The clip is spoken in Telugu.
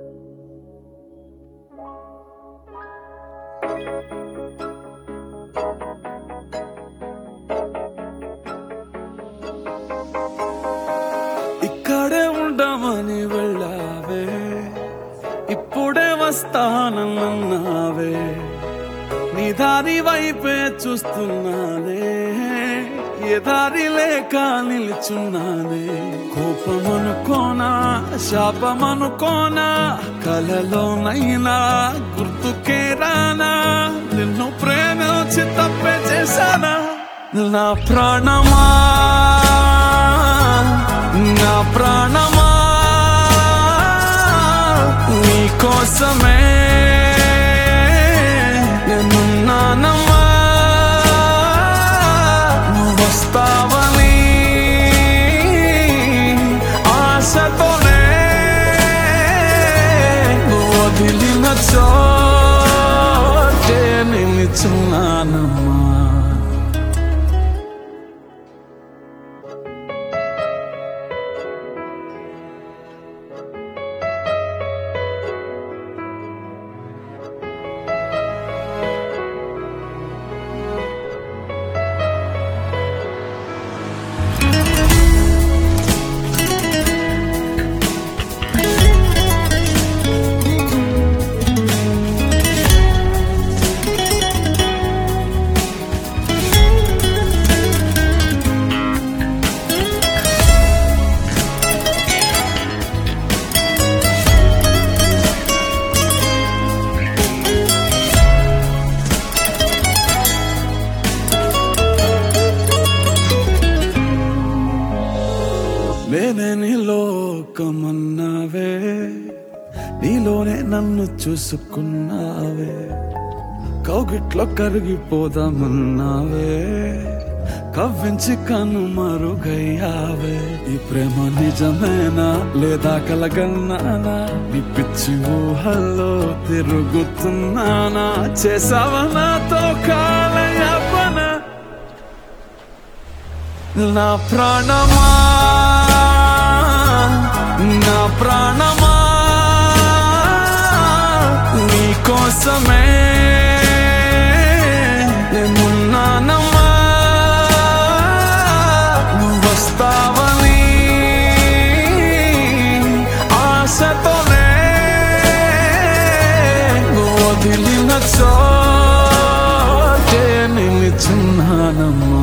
ఇక్కడే ఉండమని వెళ్ళావే, ఇప్పుడే వస్తానన్నావే, నీ దారి వైపే చూస్తున్నానే, ఏ దారి లేక నిల్చున్నానే. కోపమనుకోనా శాపమనుకోనా, కలలోనైనా గుర్తుకే రానా, నిన్ను ప్రేమించి తప్పే చేశానా. నా ప్రాణమా నా ప్రాణమా నీ కోసమే నేనున్నానమ్మా, నువ్వు వస్తావని ఆశతోనే నువ్వు వదిలిన చోటే నిలుచున్నానమ్మా. నేనే నీ లోకమన్నావే, నీలోనే నన్ను చూసుకున్నావే, కౌగిట్లో కరిగిపోదామన్నావే, కవ్వించి కనుమరుగయ్యావే. ఈ ప్రేమ నిజమేనా లేదా కలగన్నానా, నీ పిచ్చి ఊహల్లో తిరుగుతున్నానా, చేసావా నాతో కాలయాపన. నా ప్రాణమా నా ప్రాణమా నీ కోసమే నేనున్నానమ్మా, నువ్వు వస్తావని ఆశతోనే నువ్వు వదిలిన చోటే నిలుచున్నానమ్మా.